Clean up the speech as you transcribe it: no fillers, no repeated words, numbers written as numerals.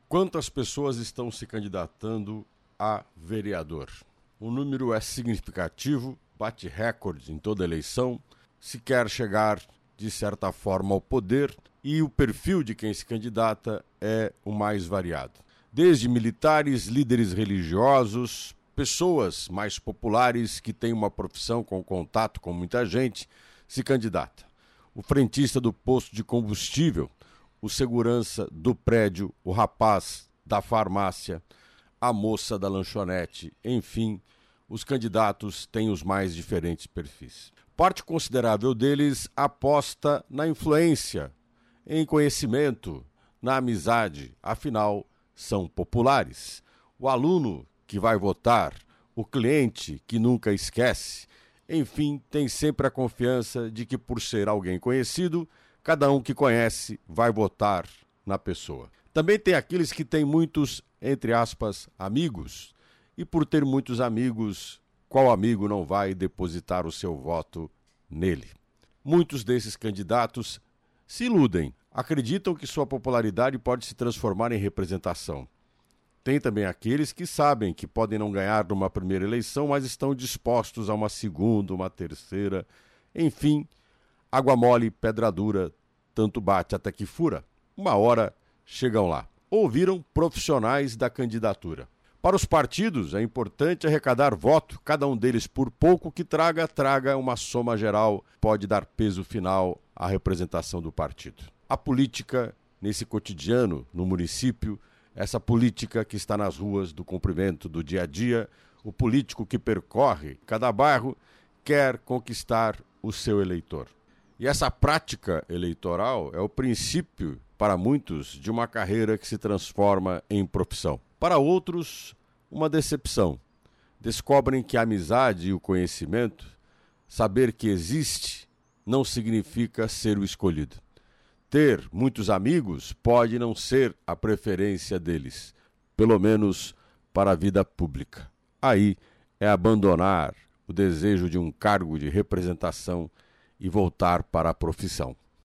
Quantas pessoas estão se candidatando a vereador? O número é significativo, bate recordes em toda eleição, se quer chegar, de certa forma, ao poder, e o perfil de quem se candidata é o mais variado. Desde militares, líderes religiosos, pessoas mais populares que têm uma profissão com contato com muita gente, se candidata. O frentista do posto de combustível, o segurança do prédio, o rapaz da farmácia, a moça da lanchonete, enfim, os candidatos têm os mais diferentes perfis. Parte considerável deles aposta na influência, em conhecimento, na amizade, afinal, são populares. O aluno que vai votar, o cliente que nunca esquece, enfim, tem sempre a confiança de que, por ser alguém conhecido, cada um que conhece vai votar na pessoa. Também tem aqueles que têm muitos, entre aspas, amigos. E por ter muitos amigos, qual amigo não vai depositar o seu voto nele? Muitos desses candidatos se iludem, acreditam que sua popularidade pode se transformar em representação. Tem também aqueles que sabem que podem não ganhar numa primeira eleição, mas estão dispostos a uma segunda, uma terceira, enfim, água mole, pedra dura, tanto bate até que fura. Uma hora chegam lá. Ouviram profissionais da candidatura. Para os partidos é importante arrecadar voto, cada um deles por pouco que traga uma soma geral, pode dar peso final à representação do partido. A política, nesse cotidiano, no município, essa política que está nas ruas do cumprimento do dia a dia, o político que percorre cada bairro quer conquistar o seu eleitor. E essa prática eleitoral é o princípio, para muitos, de uma carreira que se transforma em profissão. Para outros, uma decepção. Descobrem que a amizade e o conhecimento, saber que existe, não significa ser o escolhido. Ter muitos amigos pode não ser a preferência deles, pelo menos para a vida pública. Aí é abandonar o desejo de um cargo de representação e voltar para a profissão.